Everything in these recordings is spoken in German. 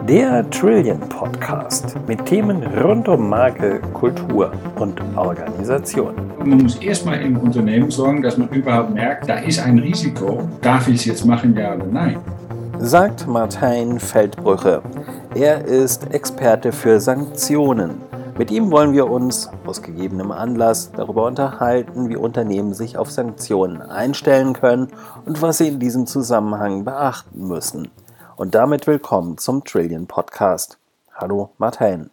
Der Trillion Podcast mit Themen rund um Marke, Kultur und Organisation. Man muss erstmal im Unternehmen sorgen, dass man überhaupt merkt, da ist ein Risiko. Darf ich es jetzt machen, ja oder nein? Sagt Martijn Veldbrugge. Er ist Experte für Sanktionen. Mit ihm wollen wir uns aus gegebenem Anlass darüber unterhalten, wie Unternehmen sich auf Sanktionen einstellen können und was sie in diesem Zusammenhang beachten müssen. Und damit willkommen zum Trillion Podcast. Hallo Martijn.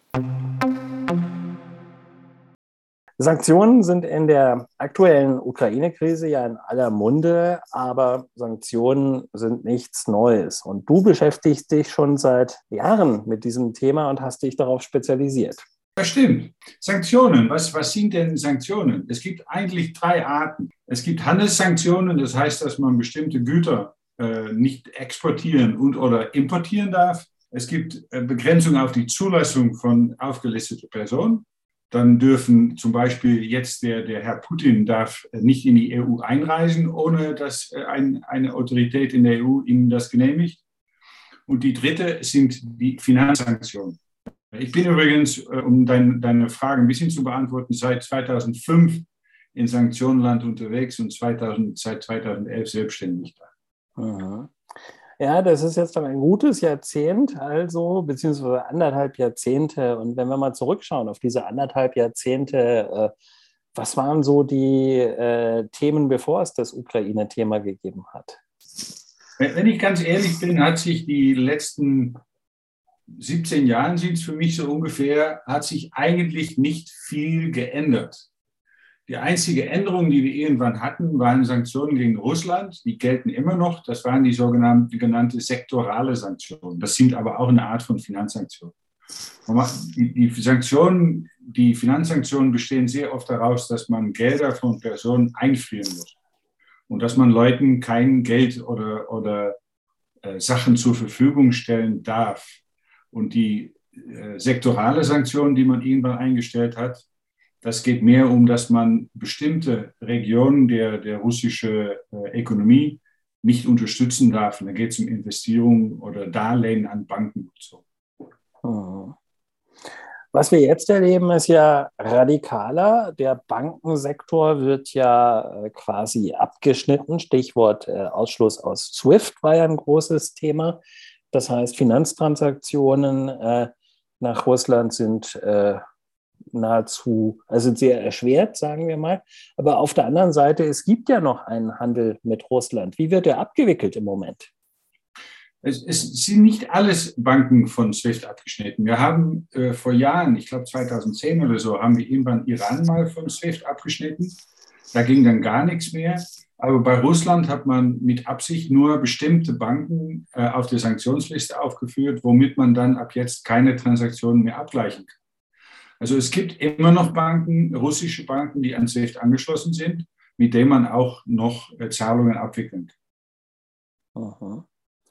Sanktionen sind in der aktuellen Ukraine-Krise ja in aller Munde, aber Sanktionen sind nichts Neues. Und du beschäftigst dich schon seit Jahren mit diesem Thema und hast dich darauf spezialisiert. Das stimmt. Sanktionen, was sind denn Sanktionen? Es gibt eigentlich 3 Arten. Es gibt Handelssanktionen, das heißt, dass man bestimmte Güter nicht exportieren oder importieren darf. Es gibt Begrenzungen auf die Zulassung von aufgelisteten Personen. Dann dürfen zum Beispiel jetzt der Herr Putin darf nicht in die EU einreisen, ohne dass eine Autorität in der EU ihm das genehmigt. Und die dritte sind die Finanzsanktionen. Ich bin übrigens, um deine Frage ein bisschen zu beantworten, seit 2005 in Sanktionenland unterwegs und seit 2011 selbstständig da. Ja, das ist jetzt dann ein gutes Jahrzehnt, also beziehungsweise 1,5 Jahrzehnte. Und wenn wir mal zurückschauen auf diese 1,5 Jahrzehnte, was waren so die Themen, bevor es das Ukraine-Thema gegeben hat? Wenn ich ganz ehrlich bin, hat sich die letzten 17 Jahren, sind es für mich so ungefähr, hat sich eigentlich nicht viel geändert. Die einzige Änderung, die wir irgendwann hatten, waren Sanktionen gegen Russland. Die gelten immer noch. Das waren die genannte sektorale Sanktionen. Das sind aber auch eine Art von Finanzsanktionen. Die Finanzsanktionen bestehen sehr oft daraus, dass man Gelder von Personen einfrieren muss und dass man Leuten kein Geld oder Sachen zur Verfügung stellen darf. Und die sektorale Sanktion, die man irgendwann eingestellt hat, das geht mehr um, dass man bestimmte Regionen der russischen Ökonomie nicht unterstützen darf. Und da geht es um Investitionen oder Darlehen an Banken und so. Was wir jetzt erleben, ist ja radikaler. Der Bankensektor wird ja quasi abgeschnitten. Stichwort Ausschluss aus SWIFT war ja ein großes Thema. Das heißt, Finanztransaktionen nach Russland sind sind sehr erschwert, sagen wir mal. Aber auf der anderen Seite, es gibt ja noch einen Handel mit Russland. Wie wird der abgewickelt im Moment? Es sind nicht alles Banken von SWIFT abgeschnitten. Wir haben vor Jahren, ich glaube 2010 oder so, haben wir irgendwann Iran mal von SWIFT abgeschnitten. Da ging dann gar nichts mehr. Aber bei Russland hat man mit Absicht nur bestimmte Banken auf der Sanktionsliste aufgeführt, womit man dann ab jetzt keine Transaktionen mehr abgleichen kann. Also es gibt immer noch Banken, russische Banken, die an SWIFT angeschlossen sind, mit denen man auch noch Zahlungen abwickeln kann. Aha.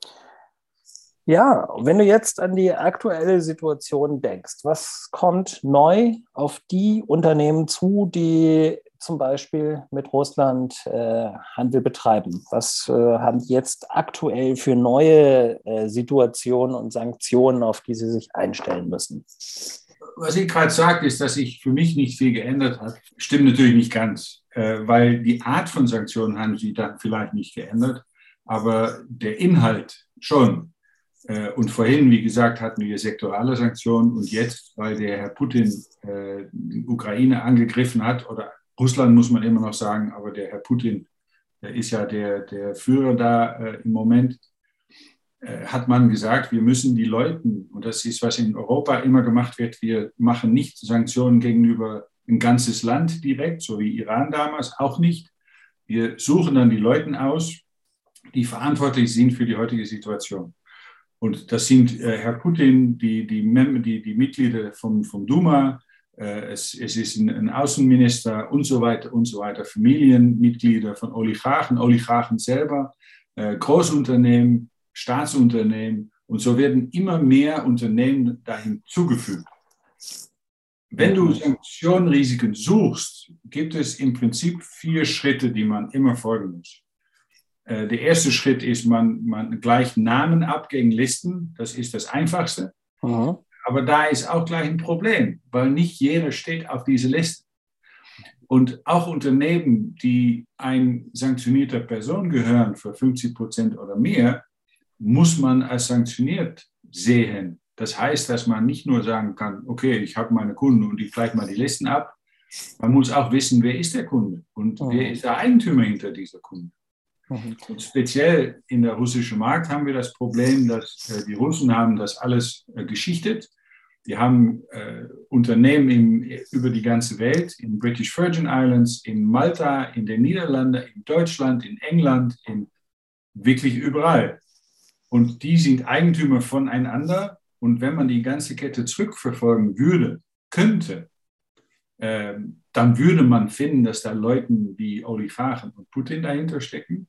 Ja, wenn du jetzt an die aktuelle Situation denkst, was kommt neu auf die Unternehmen zu, die zum Beispiel mit Russland Handel betreiben? Was haben die jetzt aktuell für neue Situationen und Sanktionen, auf die sie sich einstellen müssen? Was ich gerade sagte, ist, dass sich für mich nicht viel geändert hat. Stimmt natürlich nicht ganz, weil die Art von Sanktionen haben sich dann vielleicht nicht geändert, aber der Inhalt schon. Und vorhin, wie gesagt, hatten wir sektorale Sanktionen und jetzt, weil der Herr Putin die Ukraine angegriffen hat, oder Russland muss man immer noch sagen, aber der Herr Putin ist ja der Führer da im Moment, hat man gesagt, wir müssen die Leuten, und das ist, was in Europa immer gemacht wird, wir machen nicht Sanktionen gegenüber ein ganzes Land direkt, so wie Iran damals, auch nicht. Wir suchen dann die Leute aus, die verantwortlich sind für die heutige Situation. Und das sind Herr Putin, die Mitglieder vom Duma, es ist ein Außenminister und so weiter, Familienmitglieder von Oligarchen selber, Großunternehmen, Staatsunternehmen, und so werden immer mehr Unternehmen dahin zugefügt. Wenn du Sanktionenrisiken suchst, gibt es im Prinzip 4 Schritte, die man immer folgen muss. Der erste Schritt ist, man gleicht Namen ab gegen Listen. Das ist das Einfachste. Mhm. Aber da ist auch gleich ein Problem, weil nicht jeder steht auf diese Liste. Und auch Unternehmen, die einer sanktionierter Person gehören für 50% oder mehr, muss man als sanktioniert sehen. Das heißt, dass man nicht nur sagen kann, okay, ich habe meine Kunden und ich gleiche mal die Listen ab. Man muss auch wissen, wer ist der Kunde und wer ist der Eigentümer hinter dieser Kunde. Und speziell in der russischen Markt haben wir das Problem, dass die Russen haben das alles geschichtet. Die haben Unternehmen über die ganze Welt, in British Virgin Islands, in Malta, in den Niederlanden, in Deutschland, in England, in wirklich überall. Und die sind Eigentümer voneinander. Und wenn man die ganze Kette zurückverfolgen könnte, dann würde man finden, dass da Leute wie Oligarchen und Putin dahinter stecken.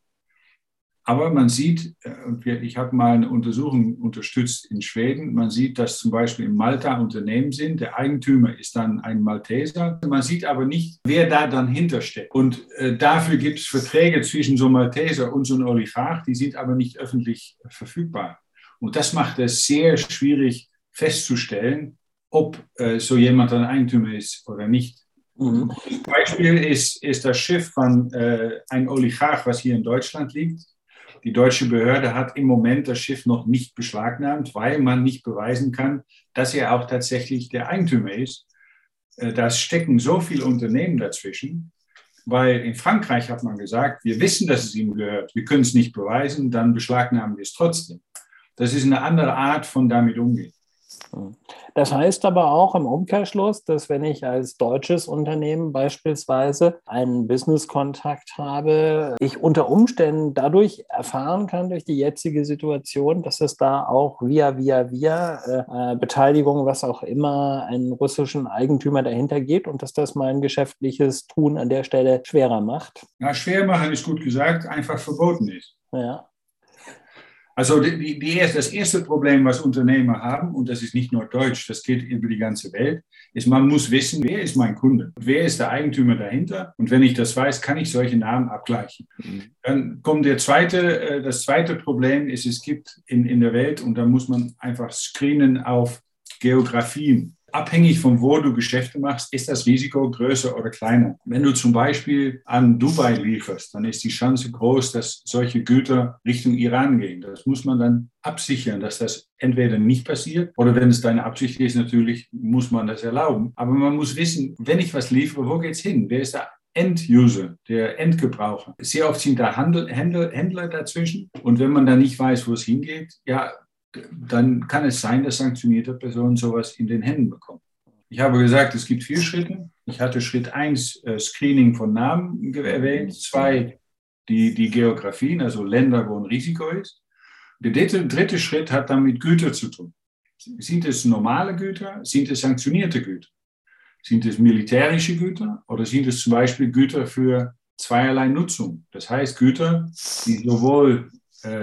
Aber man sieht, ich habe mal eine Untersuchung unterstützt in Schweden, man sieht, dass zum Beispiel in Malta Unternehmen sind, der Eigentümer ist dann ein Malteser. Man sieht aber nicht, wer da dann hintersteckt. Und dafür gibt es Verträge zwischen so einem Malteser und so einem Oligarch, die sind aber nicht öffentlich verfügbar. Und das macht es sehr schwierig festzustellen, ob so jemand ein Eigentümer ist oder nicht. Mhm. Zum Beispiel ist das Schiff von einem Oligarch, was hier in Deutschland liegt. Die deutsche Behörde hat im Moment das Schiff noch nicht beschlagnahmt, weil man nicht beweisen kann, dass er auch tatsächlich der Eigentümer ist. Da stecken so viele Unternehmen dazwischen, weil in Frankreich hat man gesagt, wir wissen, dass es ihm gehört, wir können es nicht beweisen, dann beschlagnahmen wir es trotzdem. Das ist eine andere Art von damit umgehen. Das heißt aber auch im Umkehrschluss, dass wenn ich als deutsches Unternehmen beispielsweise einen Business-Kontakt habe, ich unter Umständen dadurch erfahren kann, durch die jetzige Situation, dass es da auch via Beteiligung, was auch immer, einen russischen Eigentümer dahinter gibt und dass das mein geschäftliches Tun an der Stelle schwerer macht. Ja, schwer machen ist gut gesagt, einfach verboten ist. Ja. Also das erste Problem, was Unternehmer haben, und das ist nicht nur deutsch, das geht über die ganze Welt, ist, man muss wissen, wer ist mein Kunde? Wer ist der Eigentümer dahinter? Und wenn ich das weiß, kann ich solche Namen abgleichen. Dann kommt das zweite Problem, ist, es gibt in der Welt, und da muss man einfach screenen auf Geografien. Abhängig von wo du Geschäfte machst, ist das Risiko größer oder kleiner. Wenn du zum Beispiel an Dubai lieferst, dann ist die Chance groß, dass solche Güter Richtung Iran gehen. Das muss man dann absichern, dass das entweder nicht passiert oder wenn es deine Absicht ist, natürlich muss man das erlauben. Aber man muss wissen, wenn ich was liefere, wo geht es hin? Wer ist der End-User, der Endgebraucher? Sehr oft sind da Händler dazwischen und wenn man dann nicht weiß, wo es hingeht, ja, dann kann es sein, dass sanktionierte Personen sowas in den Händen bekommen. Ich habe gesagt, es gibt 4 Schritte. Ich hatte Schritt 1, Screening von Namen erwähnt, 2, die Geografien, also Länder, wo ein Risiko ist. Der dritte Schritt hat dann mit Gütern zu tun. Sind es normale Güter, sind es sanktionierte Güter? Sind es militärische Güter oder sind es zum Beispiel Güter für zweierlei Nutzung? Das heißt Güter, die sowohl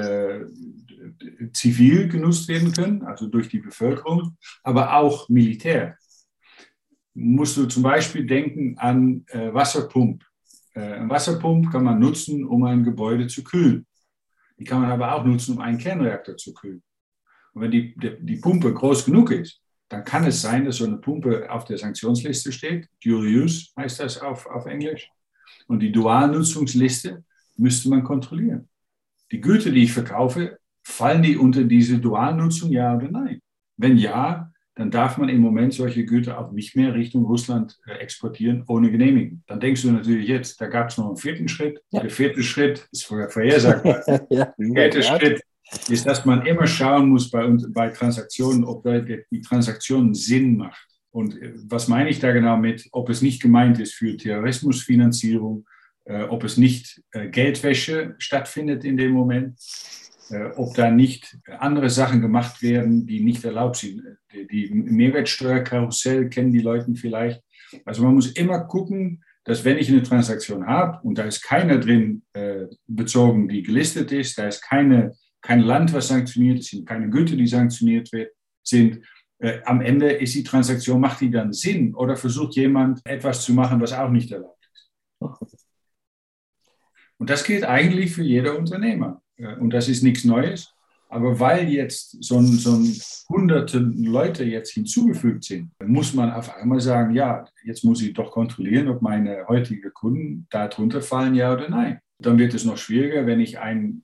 zivil genutzt werden können, also durch die Bevölkerung, aber auch militär. Musst du zum Beispiel denken an Wasserpump. Ein Wasserpump kann man nutzen, um ein Gebäude zu kühlen. Die kann man aber auch nutzen, um einen Kernreaktor zu kühlen. Und wenn die Pumpe groß genug ist, dann kann es sein, dass so eine Pumpe auf der Sanktionsliste steht. Dual Use heißt das auf Englisch. Und die Dualnutzungsliste müsste man kontrollieren. Die Güter, die ich verkaufe, fallen die unter diese Dualnutzung, ja oder nein? Wenn ja, dann darf man im Moment solche Güter auch nicht mehr Richtung Russland exportieren ohne Genehmigung. Dann denkst du natürlich jetzt, da gab es noch einen 4. Schritt. Ja. Der 4. Schritt ist vorhersagbar. Ja, der 4. Schritt ist, dass man immer schauen muss bei Transaktionen, ob die Transaktion Sinn macht. Und was meine ich da genau mit, ob es nicht gemeint ist für Terrorismusfinanzierung, ob es nicht Geldwäsche stattfindet in dem Moment, ob da nicht andere Sachen gemacht werden, die nicht erlaubt sind. Die Mehrwertsteuerkarussell kennen die Leute vielleicht. Also man muss immer gucken, dass wenn ich eine Transaktion habe und da ist keiner drin bezogen, die gelistet ist, da ist kein Land, was sanktioniert ist, sind keine Güter, die sanktioniert sind. Am Ende ist die Transaktion, macht die dann Sinn oder versucht jemand etwas zu machen, was auch nicht erlaubt ist. Und das gilt eigentlich für jeder Unternehmer. Und das ist nichts Neues. Aber weil jetzt so ein hunderte Leute jetzt hinzugefügt sind, muss man auf einmal sagen, ja, jetzt muss ich doch kontrollieren, ob meine heutigen Kunden da drunter fallen, ja oder nein. Dann wird es noch schwieriger, wenn ich eine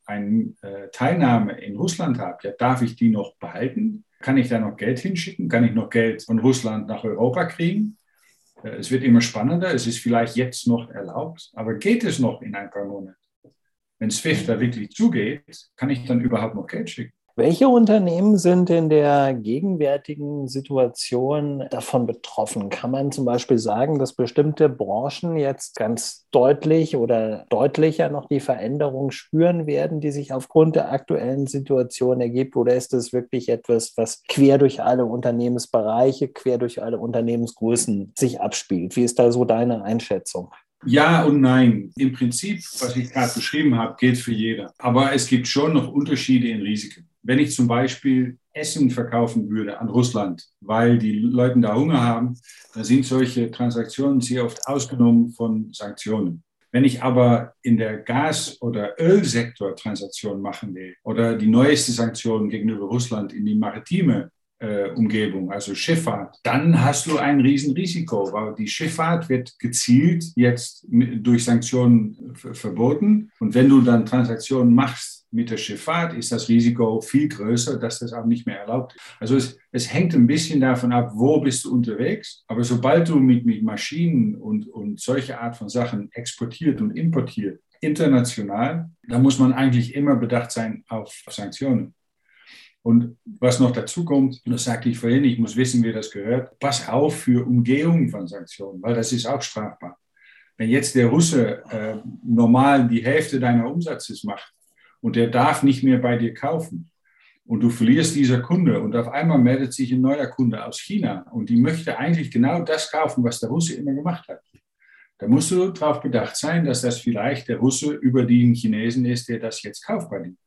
Teilnahme in Russland habe. Ja, darf ich die noch behalten? Kann ich da noch Geld hinschicken? Kann ich noch Geld von Russland nach Europa kriegen? Es wird immer spannender. Es ist vielleicht jetzt noch erlaubt, aber geht es noch in ein paar Monaten? Wenn SWIFT da wirklich zugeht, kann ich dann überhaupt noch Geld schicken? Welche Unternehmen sind in der gegenwärtigen Situation davon betroffen? Kann man zum Beispiel sagen, dass bestimmte Branchen jetzt ganz deutlich oder deutlicher noch die Veränderung spüren werden, die sich aufgrund der aktuellen Situation ergibt? Oder ist es wirklich etwas, was quer durch alle Unternehmensbereiche, quer durch alle Unternehmensgrößen sich abspielt? Wie ist da so deine Einschätzung? Ja und nein. Im Prinzip, was ich gerade beschrieben habe, gilt für jeder. Aber es gibt schon noch Unterschiede in Risiken. Wenn ich zum Beispiel Essen verkaufen würde an Russland, weil die Leute da Hunger haben, dann sind solche Transaktionen sehr oft ausgenommen von Sanktionen. Wenn ich aber in der Gas- oder Ölsektor Transaktionen machen will oder die neueste Sanktion gegenüber Russland in die maritime Umgebung, also Schifffahrt, dann hast du ein Riesenrisiko, weil die Schifffahrt wird gezielt jetzt durch Sanktionen verboten. Und wenn du dann Transaktionen machst mit der Schifffahrt, ist das Risiko viel größer, dass das auch nicht mehr erlaubt ist. Also es hängt ein bisschen davon ab, wo bist du unterwegs. Aber sobald du mit Maschinen und solche Art von Sachen exportiert und importiert, international, dann muss man eigentlich immer bedacht sein auf Sanktionen. Und was noch dazu kommt, und das sagte ich vorhin, ich muss wissen, wie das gehört, pass auf für Umgehung von Sanktionen, weil das ist auch strafbar. Wenn jetzt der Russe normal die Hälfte deiner Umsatzes macht und der darf nicht mehr bei dir kaufen und du verlierst dieser Kunde und auf einmal meldet sich ein neuer Kunde aus China und die möchte eigentlich genau das kaufen, was der Russe immer gemacht hat, da musst du darauf bedacht sein, dass das vielleicht der Russe über den Chinesen ist, der das jetzt kauft bei dir.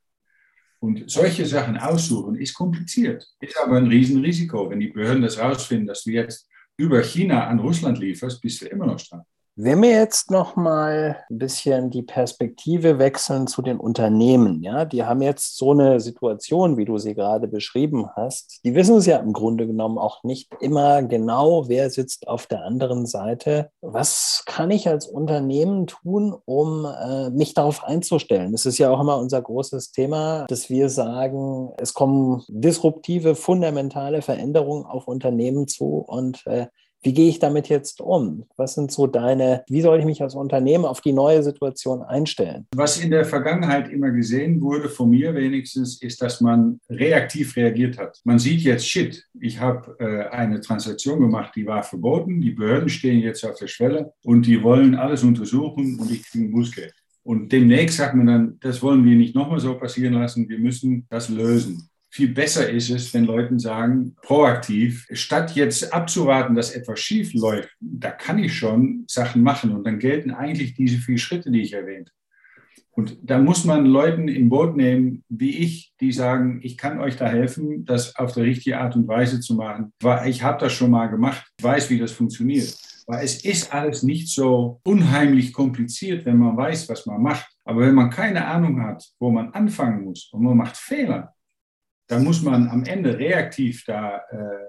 Und solche Sachen aussuchen ist kompliziert, ist aber ein Riesenrisiko. Wenn die Behörden das rausfinden, dass du jetzt über China an Russland lieferst, bist du immer noch dran. Wenn wir jetzt noch mal ein bisschen die Perspektive wechseln zu den Unternehmen, ja, die haben jetzt so eine Situation, wie du sie gerade beschrieben hast. Die wissen es ja im Grunde genommen auch nicht immer genau, wer sitzt auf der anderen Seite. Was kann ich als Unternehmen tun, um mich darauf einzustellen? Das ist ja auch immer unser großes Thema, dass wir sagen, es kommen disruptive, fundamentale Veränderungen auf Unternehmen zu und wie gehe ich damit jetzt um? Was sind so wie soll ich mich als Unternehmen auf die neue Situation einstellen? Was in der Vergangenheit immer gesehen wurde, von mir wenigstens, ist, dass man reaktiv reagiert hat. Man sieht jetzt, shit, ich habe eine Transaktion gemacht, die war verboten, die Behörden stehen jetzt auf der Schwelle und die wollen alles untersuchen und ich kriege ein Bußgeld. Und demnächst sagt man dann, das wollen wir nicht nochmal so passieren lassen, wir müssen das lösen. Viel besser ist es, wenn Leute sagen, proaktiv, statt jetzt abzuwarten, dass etwas schief läuft, da kann ich schon Sachen machen und dann gelten eigentlich diese 4 Schritte, die ich erwähnt habe. Und da muss man Leuten im Boot nehmen, wie ich, die sagen, ich kann euch da helfen, das auf der richtige Art und Weise zu machen, weil ich habe das schon mal gemacht, ich weiß, wie das funktioniert. Weil es ist alles nicht so unheimlich kompliziert, wenn man weiß, was man macht. Aber wenn man keine Ahnung hat, wo man anfangen muss und man macht Fehler, dann muss man am Ende reaktiv da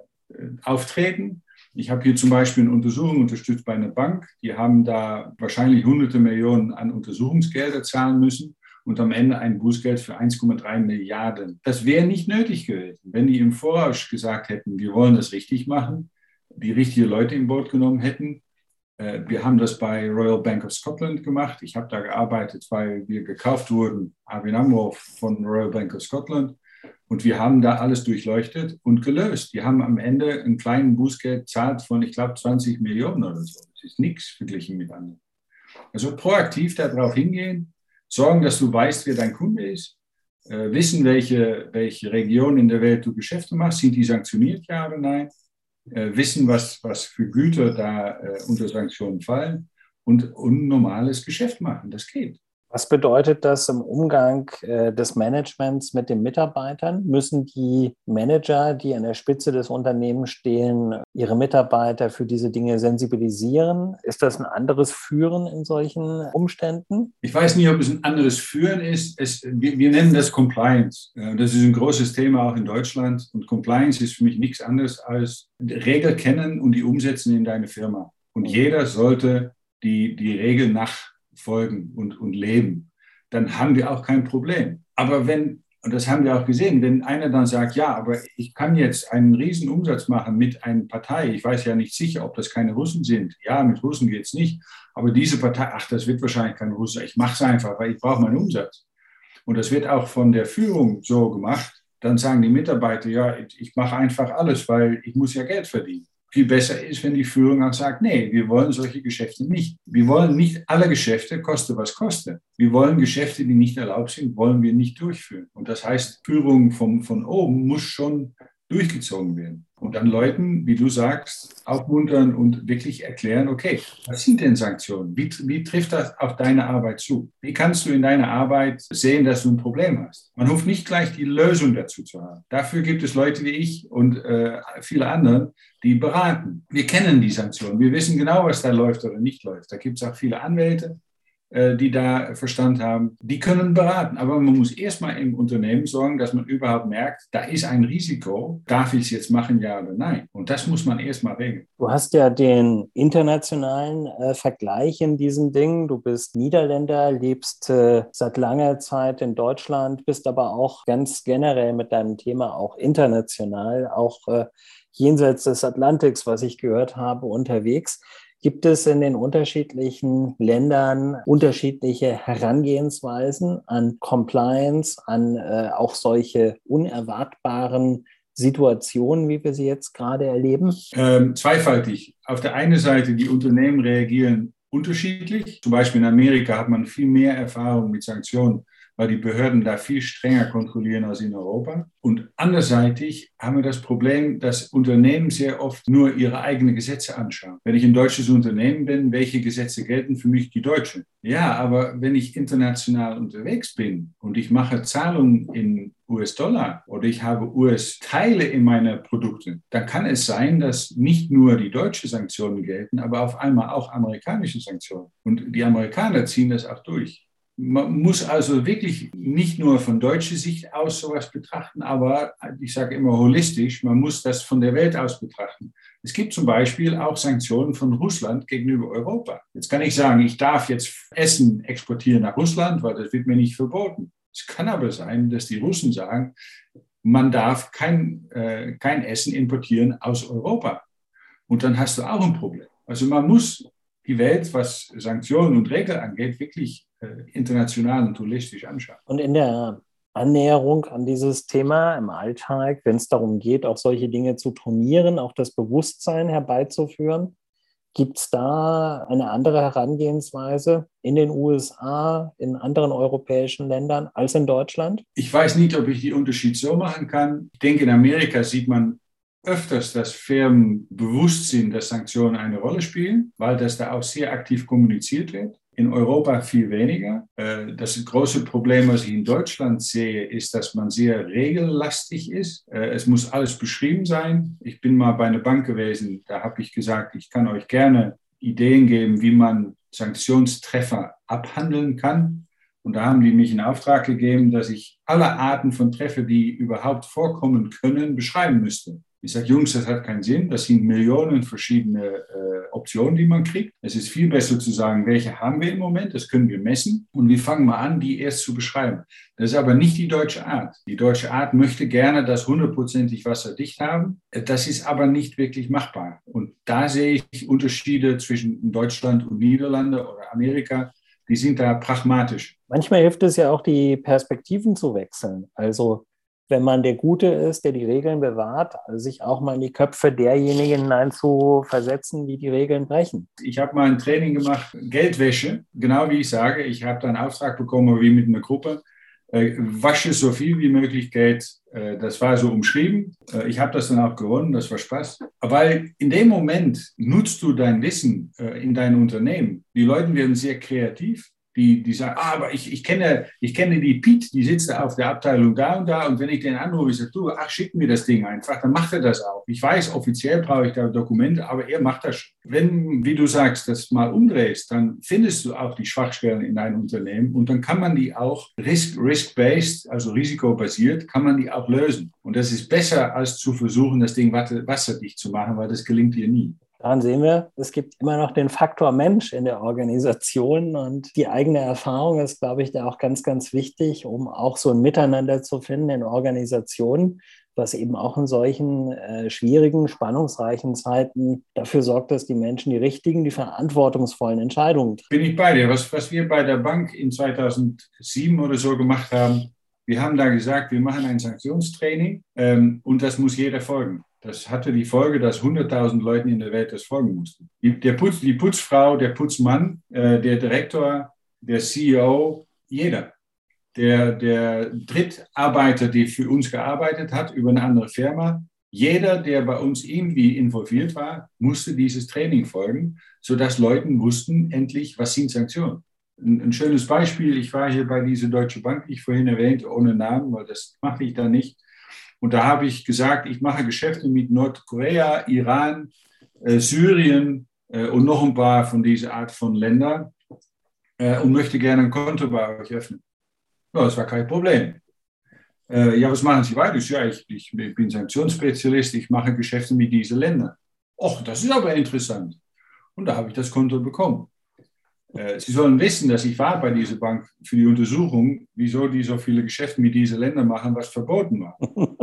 auftreten. Ich habe hier zum Beispiel eine Untersuchung unterstützt bei einer Bank. Die haben da wahrscheinlich hunderte Millionen an Untersuchungsgelder zahlen müssen und am Ende ein Bußgeld für 1,3 Milliarden. Das wäre nicht nötig gewesen, wenn die im Voraus gesagt hätten, wir wollen das richtig machen, die richtigen Leute im Boot genommen hätten. Wir haben das bei Royal Bank of Scotland gemacht. Ich habe da gearbeitet, weil wir gekauft wurden, ABN AMRO von Royal Bank of Scotland. Und wir haben da alles durchleuchtet und gelöst. Die haben am Ende einen kleinen Bußgeld gezahlt von, ich glaube, 20 Millionen oder so. Das ist nichts verglichen mit anderen. Also proaktiv darauf hingehen, sorgen, dass du weißt, wer dein Kunde ist, wissen, welche Region in der Welt du Geschäfte machst, sind die sanktioniert, ja oder nein, wissen, was für Güter da unter Sanktionen fallen und normales Geschäft machen. Das geht. Was bedeutet das im Umgang des Managements mit den Mitarbeitern? Müssen die Manager, die an der Spitze des Unternehmens stehen, ihre Mitarbeiter für diese Dinge sensibilisieren? Ist das ein anderes Führen in solchen Umständen? Ich weiß nicht, ob es ein anderes Führen ist. Wir nennen das Compliance. Das ist ein großes Thema auch in Deutschland. Und Compliance ist für mich nichts anderes als Regeln kennen und die umsetzen in deine Firma. Und jeder sollte die Regeln nachfolgen und leben. Dann haben wir auch kein Problem. Aber und das haben wir auch gesehen, wenn einer dann sagt, ja, aber ich kann jetzt einen riesen Umsatz machen mit einer Partei, ich weiß ja nicht sicher, ob das keine Russen sind. Ja, mit Russen geht es nicht. Aber diese Partei, ach, das wird wahrscheinlich kein Russe. Ich mache es einfach, weil ich brauche meinen Umsatz. Und das wird auch von der Führung so gemacht. Dann sagen die Mitarbeiter, ja, ich mache einfach alles, weil ich muss ja Geld verdienen. Viel besser ist, wenn die Führung auch sagt, nee, wir wollen solche Geschäfte nicht. Wir wollen nicht alle Geschäfte, koste was koste. Wir wollen Geschäfte, die nicht erlaubt sind, wollen wir nicht durchführen. Und das heißt, Führung von oben muss schon durchgezogen werden. Und dann Leuten, wie du sagst, aufmuntern und wirklich erklären, okay, was sind denn Sanktionen? Wie trifft das auf deine Arbeit zu? Wie kannst du in deiner Arbeit sehen, dass du ein Problem hast? Man ruft nicht gleich die Lösung dazu zu haben. Dafür gibt es Leute wie ich und viele andere, die beraten. Wir kennen die Sanktionen. Wir wissen genau, was da läuft oder nicht läuft. Da gibt es auch viele Anwälte, die da Verstand haben, die können beraten. Aber man muss erstmal im Unternehmen sorgen, dass man überhaupt merkt, da ist ein Risiko, darf ich es jetzt machen, ja oder nein? Und das muss man erstmal regeln. Du hast ja den internationalen Vergleich in diesem Ding. Du bist Niederländer, lebst seit langer Zeit in Deutschland, bist aber auch ganz generell mit deinem Thema auch international, auch jenseits des Atlantiks, was ich gehört habe, unterwegs. Gibt es in den unterschiedlichen Ländern unterschiedliche Herangehensweisen an Compliance, an auch solche unerwartbaren Situationen, wie wir sie jetzt gerade erleben? Zweifaltig. Auf der einen Seite, die Unternehmen reagieren unterschiedlich. Zum Beispiel in Amerika hat man viel mehr Erfahrung mit Sanktionen, weil die Behörden da viel strenger kontrollieren als in Europa. Und anderseitig haben wir das Problem, dass Unternehmen sehr oft nur ihre eigenen Gesetze anschauen. Wenn ich ein deutsches Unternehmen bin, welche Gesetze gelten für mich? Die deutschen. Ja, aber wenn ich international unterwegs bin und ich mache Zahlungen in US-Dollar oder ich habe US-Teile in meinen Produkten, dann kann es sein, dass nicht nur die deutschen Sanktionen gelten, aber auf einmal auch amerikanische Sanktionen. Und die Amerikaner ziehen das auch durch. Man muss also wirklich nicht nur von deutscher Sicht aus sowas betrachten, aber ich sage immer holistisch, man muss das von der Welt aus betrachten. Es gibt zum Beispiel auch Sanktionen von Russland gegenüber Europa. Jetzt kann ich sagen, ich darf jetzt Essen exportieren nach Russland, weil das wird mir nicht verboten. Es kann aber sein, dass die Russen sagen, man darf kein Essen importieren aus Europa. Und dann hast du auch ein Problem. Also man muss die Welt, was Sanktionen und Regeln angeht, wirklich international und holistisch anschauen. Und in der Annäherung an dieses Thema im Alltag, wenn es darum geht, auch solche Dinge zu trainieren, auch das Bewusstsein herbeizuführen, gibt es da eine andere Herangehensweise in den USA, in anderen europäischen Ländern als in Deutschland? Ich weiß nicht, ob ich den Unterschied so machen kann. Ich denke, in Amerika sieht man öfters, dass Firmen bewusst sind, dass Sanktionen eine Rolle spielen, weil das da auch sehr aktiv kommuniziert wird. In Europa viel weniger. Das große Problem, was ich in Deutschland sehe, ist, dass man sehr regellastig ist. Es muss alles beschrieben sein. Ich bin mal bei einer Bank gewesen, da habe ich gesagt, ich kann euch gerne Ideen geben, wie man Sanktionstreffer abhandeln kann. Und da haben die mich in Auftrag gegeben, dass ich alle Arten von Treffer, die überhaupt vorkommen können, beschreiben müsste. Ich sage, Jungs, das hat keinen Sinn. Das sind Millionen verschiedene Optionen, die man kriegt. Es ist viel besser zu sagen, welche haben wir im Moment, das können wir messen. Und wir fangen mal an, die erst zu beschreiben. Das ist aber nicht die deutsche Art. Die deutsche Art möchte gerne das 100%ig wasserdicht haben. Das ist aber nicht wirklich machbar. Und da sehe ich Unterschiede zwischen Deutschland und Niederlande oder Amerika. Die sind da pragmatisch. Manchmal hilft es ja auch, die Perspektiven zu wechseln. Also wenn man der Gute ist, der die Regeln bewahrt, sich auch mal in die Köpfe derjenigen hineinzuversetzen, die die Regeln brechen. Ich habe mal ein Training gemacht, Geldwäsche, genau wie ich sage. Ich habe da einen Auftrag bekommen, wie mit einer Gruppe. Wasche so viel wie möglich Geld. Das war so umschrieben. Ich habe das dann auch gewonnen, das war Spaß. Weil in dem Moment nutzt du dein Wissen in deinem Unternehmen. Die Leute werden sehr kreativ. die sagen, aber ich kenne die Pete, die sitzt auf der Abteilung da und wenn ich den anrufe, ich sage, du, schick mir das Ding einfach, dann macht er das auch. Ich weiß, offiziell brauche ich da Dokumente, aber er macht das schon. Wenn, wie du sagst, das mal umdrehst, dann findest du auch die Schwachstellen in deinem Unternehmen und dann kann man die auch risk-based, also risikobasiert, kann man die auch lösen. Und das ist besser, als zu versuchen, das Ding wasserdicht zu machen, weil das gelingt dir nie. Daran sehen wir, es gibt immer noch den Faktor Mensch in der Organisation und die eigene Erfahrung ist, glaube ich, da auch ganz, ganz wichtig, um auch so ein Miteinander zu finden in Organisationen, was eben auch in solchen schwierigen, spannungsreichen Zeiten dafür sorgt, dass die Menschen die richtigen, die verantwortungsvollen Entscheidungen treffen. Bin ich bei dir. Was wir bei der Bank in 2007 oder so gemacht haben, wir haben da gesagt, wir machen ein Sanktionstraining und das muss jeder folgen. Das hatte die Folge, dass 100.000 Leuten in der Welt das folgen mussten. Die Putzfrau, der Putzmann, der Direktor, der CEO, jeder. Der Drittarbeiter, der für uns gearbeitet hat, über eine andere Firma, jeder, der bei uns irgendwie involviert war, musste dieses Training folgen, sodass Leute wussten endlich, was sind Sanktionen. Ein schönes Beispiel, ich war hier bei dieser Deutsche Bank, die ich vorhin erwähnte, ohne Namen, weil das mache ich da nicht. Und da habe ich gesagt, ich mache Geschäfte mit Nordkorea, Iran, Syrien und noch ein paar von dieser Art von Ländern und möchte gerne ein Konto bei euch öffnen. Ja, das war kein Problem. Ja, was machen Sie weiter? Ja, ich bin Sanktionsspezialist, ich mache Geschäfte mit diesen Ländern. Och, das ist aber interessant. Und da habe ich das Konto bekommen. Sie sollen wissen, dass ich war bei dieser Bank für die Untersuchung, wieso die so viele Geschäfte mit diesen Ländern machen, was verboten war.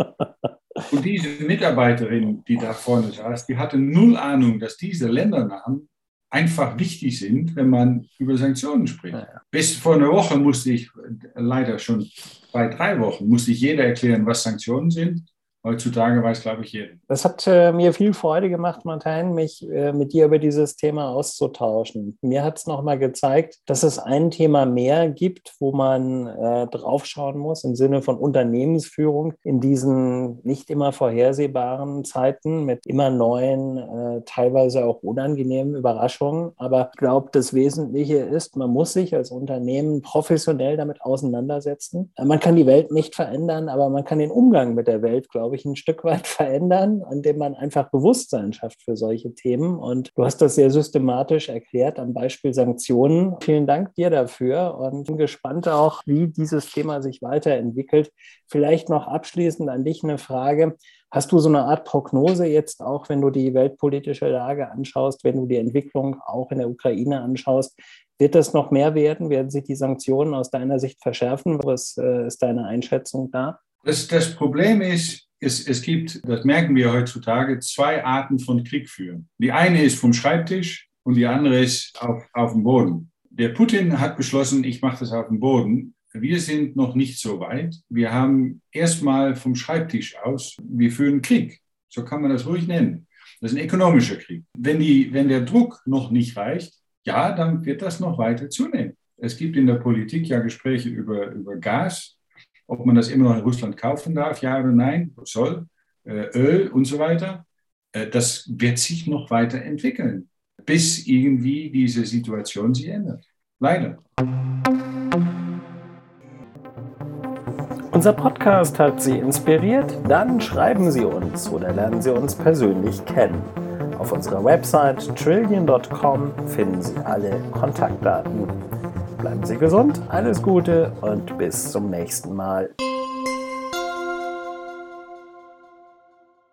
Und diese Mitarbeiterin, die da vorne saß, die hatte null Ahnung, dass diese Ländernamen einfach wichtig sind, wenn man über Sanktionen spricht. Ja. Bis vor einer Woche musste ich, leider schon bei 3 Wochen, musste ich jeder erklären, was Sanktionen sind. Heutzutage weiß, glaube ich, jeder. Das hat mir viel Freude gemacht, Martijn, mich mit dir über dieses Thema auszutauschen. Mir hat es nochmal gezeigt, dass es ein Thema mehr gibt, wo man draufschauen muss im Sinne von Unternehmensführung in diesen nicht immer vorhersehbaren Zeiten mit immer neuen, teilweise auch unangenehmen Überraschungen. Aber ich glaube, das Wesentliche ist, man muss sich als Unternehmen professionell damit auseinandersetzen. Man kann die Welt nicht verändern, aber man kann den Umgang mit der Welt, glaube ich, ein Stück weit verändern, indem man einfach Bewusstsein schafft für solche Themen. Und du hast das sehr systematisch erklärt am Beispiel Sanktionen. Vielen Dank dir dafür und bin gespannt auch, wie dieses Thema sich weiterentwickelt. Vielleicht noch abschließend an dich eine Frage. Hast du so eine Art Prognose jetzt auch, wenn du die weltpolitische Lage anschaust, wenn du die Entwicklung auch in der Ukraine anschaust? Wird das noch mehr werden? Werden sich die Sanktionen aus deiner Sicht verschärfen? Was ist deine Einschätzung da? Das Problem ist, es gibt, das merken wir heutzutage, 2 Arten von Krieg führen. Die eine ist vom Schreibtisch und die andere ist auf dem Boden. Der Putin hat beschlossen, ich mache das auf dem Boden. Wir sind noch nicht so weit. Wir haben erstmal vom Schreibtisch aus, wir führen Krieg. So kann man das ruhig nennen. Das ist ein ökonomischer Krieg. Wenn der Druck noch nicht reicht, ja, dann wird das noch weiter zunehmen. Es gibt in der Politik ja Gespräche über Gas, ob man das immer noch in Russland kaufen darf, ja oder nein, soll, Öl und so weiter. Das wird sich noch weiterentwickeln, bis irgendwie diese Situation sich ändert. Leider. Unser Podcast hat Sie inspiriert? Dann schreiben Sie uns oder lernen Sie uns persönlich kennen. Auf unserer Website trillion.com finden Sie alle Kontaktdaten. Bleiben Sie gesund, alles Gute und bis zum nächsten Mal.